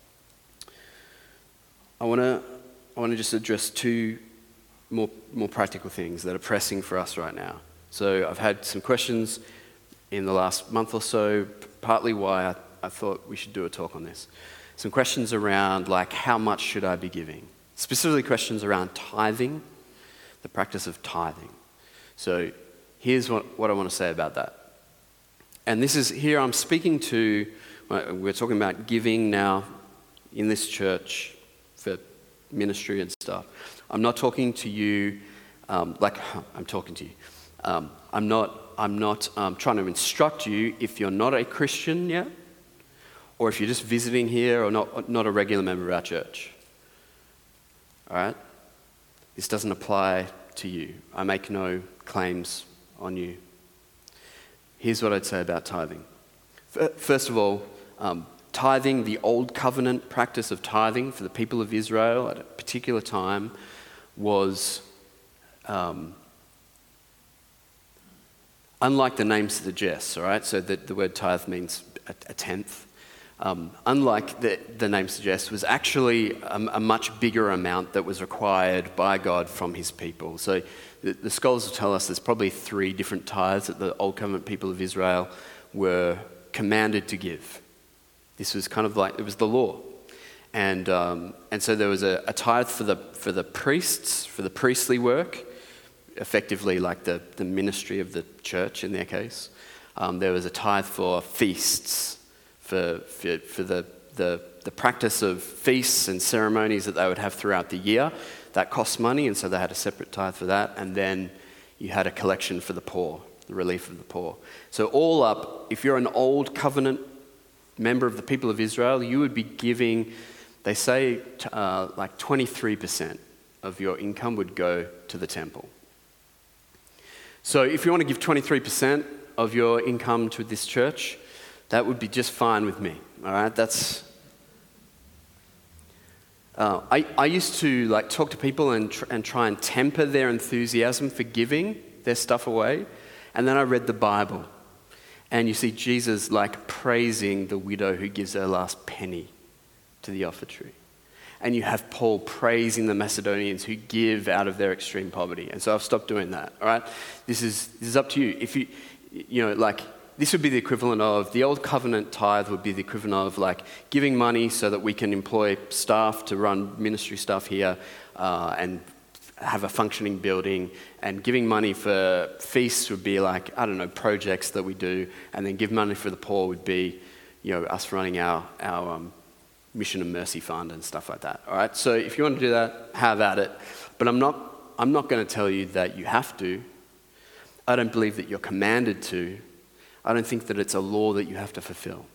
I want to just address two more practical things that are pressing for us right now. So I've had some questions in the last month or so, partly why I thought we should do a talk on this. Some questions around like how much should I be giving? Specifically questions around tithing, the practice of tithing. So here's what I want to say about that. And this is, here I'm speaking to, we're talking about giving now in this church for ministry and stuff. I'm not talking to you like I'm talking to you. I'm not trying to instruct you if you're not a Christian yet, or if you're just visiting here or not a regular member of our church. All right? This doesn't apply to you. I make no claims on you. Here's what I'd say about tithing. First of all, tithing, the old covenant practice of tithing for the people of Israel at a particular time was, unlike the name suggests, all right? So the word tithe means a tenth. Unlike the name suggests, was actually a much bigger amount that was required by God from his people. So the scholars will tell us there's probably 3 different tithes that the Old Covenant people of Israel were commanded to give. This was kind of like, it was the law. And so there was a tithe for the priests, for the priestly work, effectively like the ministry of the church in their case. There was a tithe for feasts, for the practice of feasts and ceremonies that they would have throughout the year. That cost money, and so they had a separate tithe for that. And then you had a collection for the poor, the relief of the poor. So all up, if you're an old covenant member of the people of Israel, you would be giving, they say like 23% of your income would go to the temple. So if you want to give 23% of your income to this church, that would be just fine with me, all right? That's... I used to like talk to people and try and temper their enthusiasm for giving their stuff away, and then I read the Bible, and you see Jesus like praising the widow who gives her last penny to the offertory, and you have Paul praising the Macedonians who give out of their extreme poverty, and so I've stopped doing that. All right, this is up to you. If you know, like, this would be the equivalent of, the old covenant tithe would be the equivalent of like giving money so that we can employ staff to run ministry stuff here and have a functioning building, and giving money for feasts would be like, I don't know, projects that we do, and then give money for the poor would be, you know, us running our Mission and Mercy Fund and stuff like that. All right, so if you want to do that, have at it. But I'm not going to tell you that you have to. I don't believe that you're commanded to. I don't think that it's a law that you have to fulfill.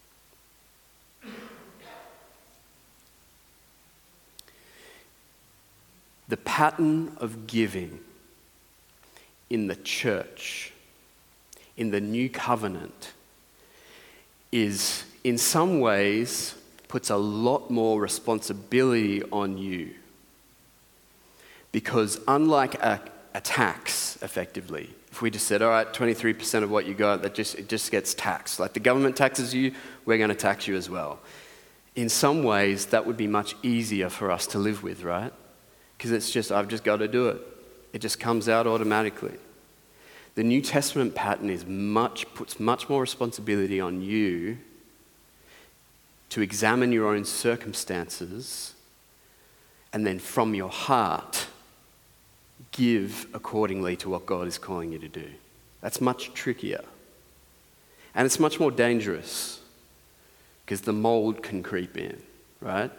The pattern of giving in the church, in the new covenant, is in some ways puts a lot more responsibility on you. Because unlike a tax, effectively, if we just said, all right, 23% of what you got, it just gets taxed. Like the government taxes you, we're going to tax you as well. In some ways, that would be much easier for us to live with, right? Because it's just, I've just got to do it. It just comes out automatically. The New Testament pattern puts much more responsibility on you to examine your own circumstances, and then from your heart, give accordingly to what God is calling you to do. That's much trickier. And it's much more dangerous because the mold can creep in, right?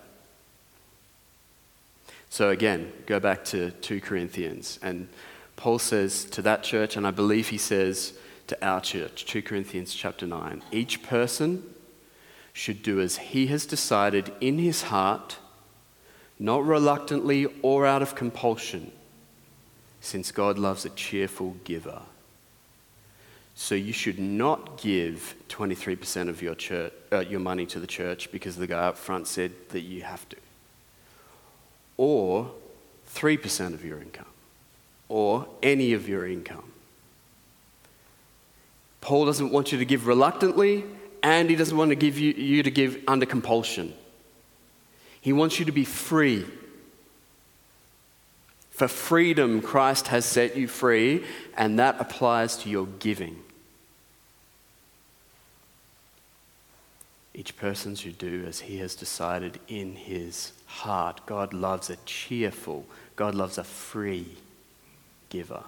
So again, go back to 2 Corinthians. And Paul says to that church, and I believe he says to our church, 2 Corinthians chapter 9, each person should do as he has decided in his heart, not reluctantly or out of compulsion, since God loves a cheerful giver. So you should not give 23% of your money to the church because the guy up front said that you have to. Or 3% of your income. Or any of your income. Paul doesn't want you to give reluctantly, and he doesn't want to give you to give under compulsion. He wants you to be free. For freedom, Christ has set you free, and that applies to your giving. Each person should do as he has decided in his heart. God loves a cheerful, God loves a free giver.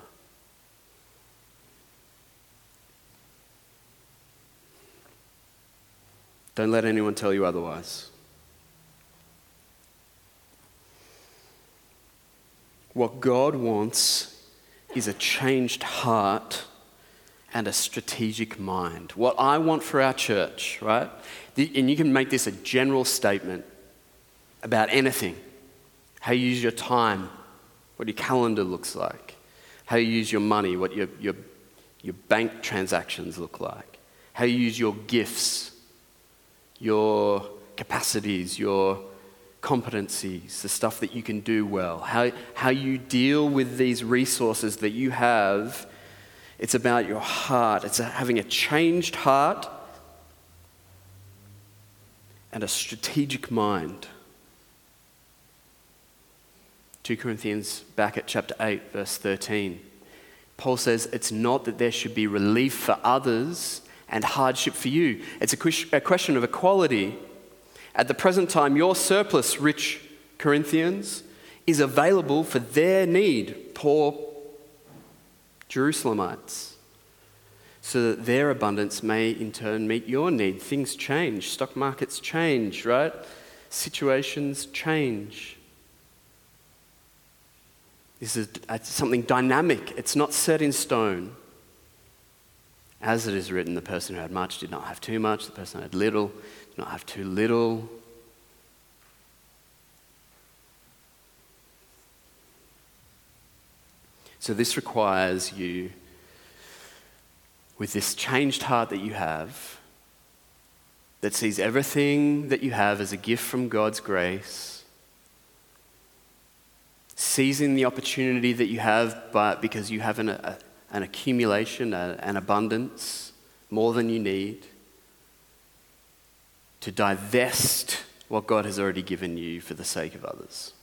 Don't let anyone tell you otherwise. What God wants is a changed heart and a strategic mind. What I want for our church, right? And you can make this a general statement about anything. How you use your time, what your calendar looks like. How you use your money, what your bank transactions look like. How you use your gifts, your capacities, your competencies, the stuff that you can do well, how you deal with these resources that you have. It's about your heart. It's having a changed heart and a strategic mind. 2 Corinthians, back at chapter 8, verse 13. Paul says, it's not that there should be relief for others and hardship for you. It's a question of equality. At the present time, your surplus, rich Corinthians, is available for their need, poor Jerusalemites, so that their abundance may in turn meet your need. Things change. Stock markets change, right? Situations change. This is something dynamic. It's not set in stone. As it is written, the person who had much did not have too much. The person who had little did not have too little. So this requires you, with this changed heart that you have, that sees everything that you have as a gift from God's grace, seizing the opportunity that you have because you have an accumulation, an abundance, more than you need, to divest what God has already given you for the sake of others.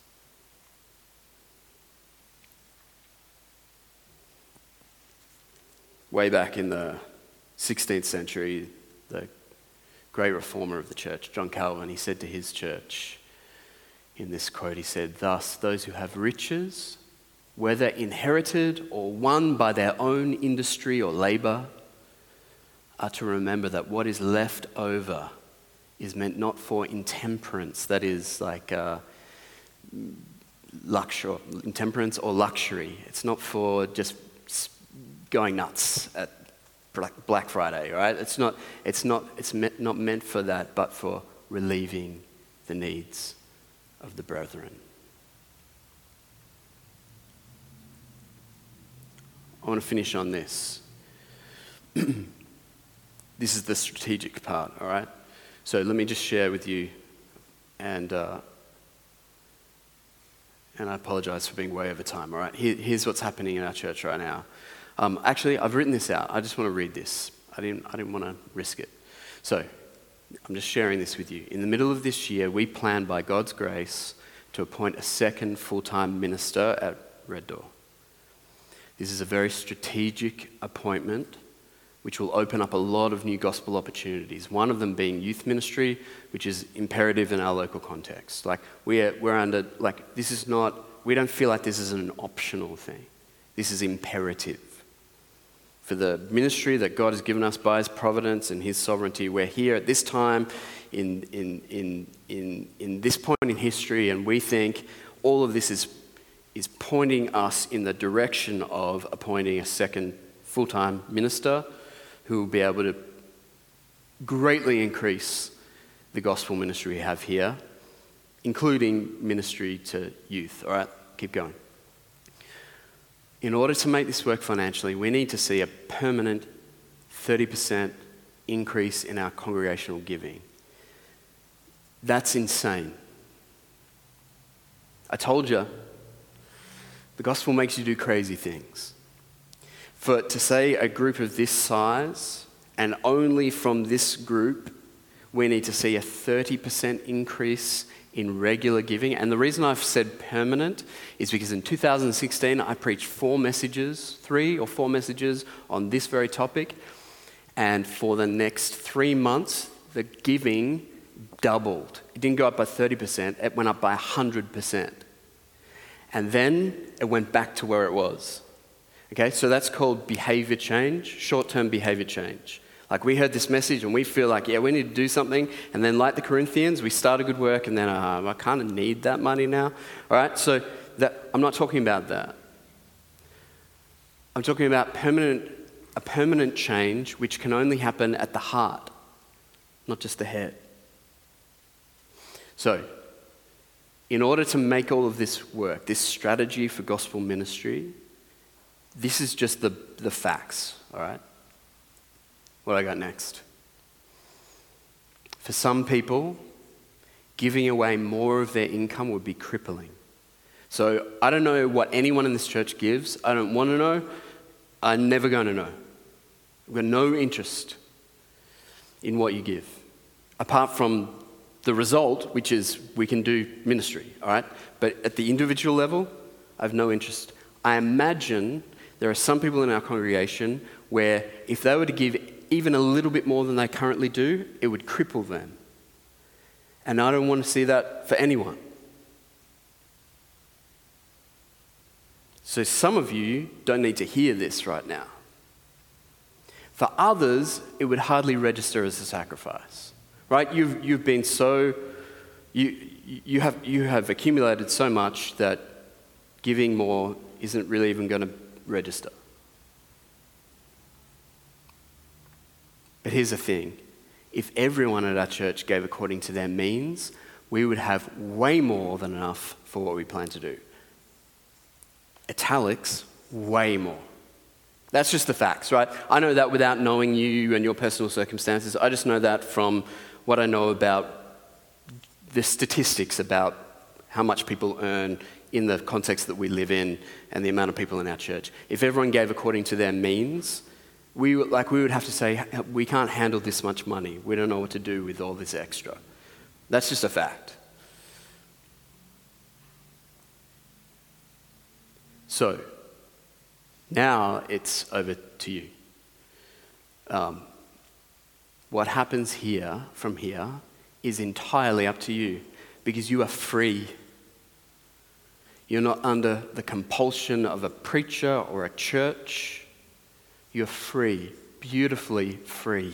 Way back in the 16th century, the great reformer of the church, John Calvin, he said to his church, in this quote, he said, "Thus, those who have riches, whether inherited or won by their own industry or labor, are to remember that what is left over is meant not for intemperance, that is like intemperance or luxury. It's not for just going nuts at Black Friday, right? It's not meant for that, but for relieving the needs of the brethren." I want to finish on this. This is the strategic part, all right? So let me just share with you, and I apologize for being way over time, all right? Here's what's happening in our church right now. Actually, I've written this out. I just want to read this. I didn't want to risk it. So I'm just sharing this with you. In the middle of this year, we plan, by God's grace, to appoint a second full-time minister at Red Door. This is a very strategic appointment which will open up a lot of new gospel opportunities. One of them being youth ministry, which is imperative in our local context. Like we're under, like, this is not, we don't feel like this is an optional thing. This is imperative. For the ministry that God has given us by His providence and His sovereignty, we're here at this time in this point in history, and we think all of this is pointing us in the direction of appointing a second full-time minister who will be able to greatly increase the gospel ministry we have here, including ministry to youth. All right, keep going. In order to make this work financially, we need to see a permanent 30% increase in our congregational giving. That's insane. I told you, the gospel makes you do crazy things. To say a group of this size, and only from this group, we need to see a 30% increase in regular giving. And the reason I've said permanent is because in 2016, I preached 3 or 4 messages on this very topic. And for the next 3 months, the giving doubled. It didn't go up by 30%, it went up by 100%. And then it went back to where it was. Okay, so that's called behavior change, short-term behavior change. Like we heard this message and we feel like, yeah, we need to do something. And then like the Corinthians, we start a good work and then I kind of need that money now. All right, so I'm not talking about that. I'm talking about a permanent change which can only happen at the heart, not just the head. So, in order to make all of this work, this strategy for gospel ministry, this is just the facts, all right? What I got next? For some people, giving away more of their income would be crippling. So I don't know what anyone in this church gives. I don't want to know. I'm never going to know. I've got no interest in what you give, apart from the result, which is we can do ministry, all right? But at the individual level, I have no interest. I imagine there are some people in our congregation where if they were to give even a little bit more than they currently do, it would cripple them. And I don't want to see that for anyone. So some of you don't need to hear this right now. For others, it would hardly register as a sacrifice, right? You've been so, you have accumulated so much that giving more isn't really even going to register. But here's the thing. If everyone at our church gave according to their means, we would have way more than enough for what we plan to do. Italics, way more. That's just the facts, right? I know that without knowing you and your personal circumstances. I just know that from what I know about the statistics about how much people earn in the context that we live in and the amount of people in our church. If everyone gave according to their means, we would have to say, we can't handle this much money. We don't know what to do with all this extra. That's just a fact. So, now it's over to you. What happens here, from here, is entirely up to you because you are free. You're not under the compulsion of a preacher or a church. You're free, beautifully free.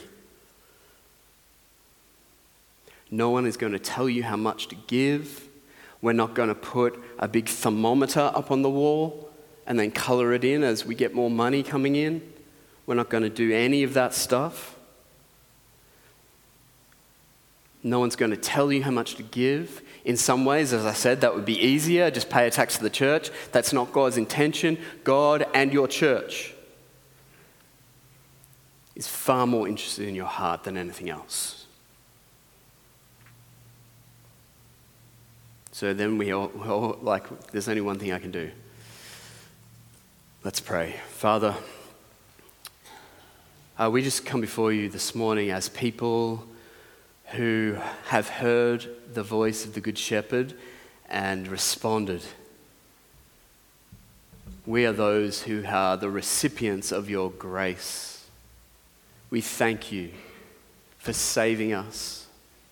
No one is going to tell you how much to give. We're not going to put a big thermometer up on the wall and then color it in as we get more money coming in. We're not going to do any of that stuff. No one's going to tell you how much to give. In some ways, as I said, that would be easier. Just pay a tax to the church. That's not God's intention. God and your church is far more interested in your heart than anything else. So then we all like, there's only one thing I can do. Let's pray. Father, we just come before you this morning as people who have heard the voice of the Good Shepherd and responded. We are those who are the recipients of your grace. We thank you for saving us,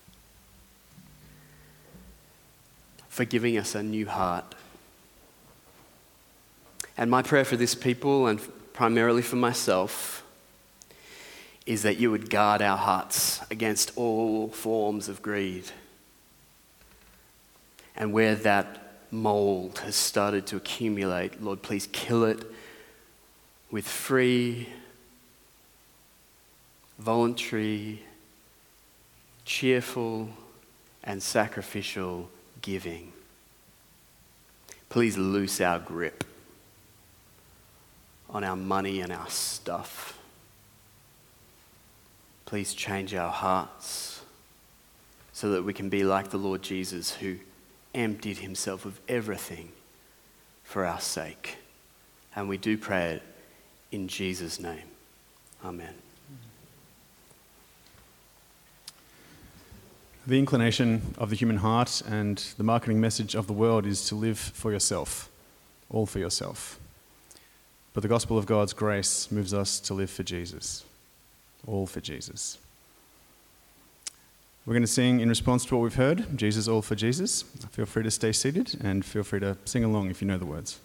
for giving us a new heart. And my prayer for this people, and primarily for myself, is that you would guard our hearts against all forms of greed. And where that mold has started to accumulate, Lord, please kill it with free, voluntary, cheerful, and sacrificial giving. Please loose our grip on our money and our stuff. Please change our hearts so that we can be like the Lord Jesus, who emptied himself of everything for our sake. And we do pray it in Jesus' name. Amen. The inclination of the human heart and the marketing message of the world is to live for yourself, all for yourself. But the gospel of God's grace moves us to live for Jesus, all for Jesus. We're going to sing in response to what we've heard, Jesus, all for Jesus. Feel free to stay seated and feel free to sing along if you know the words.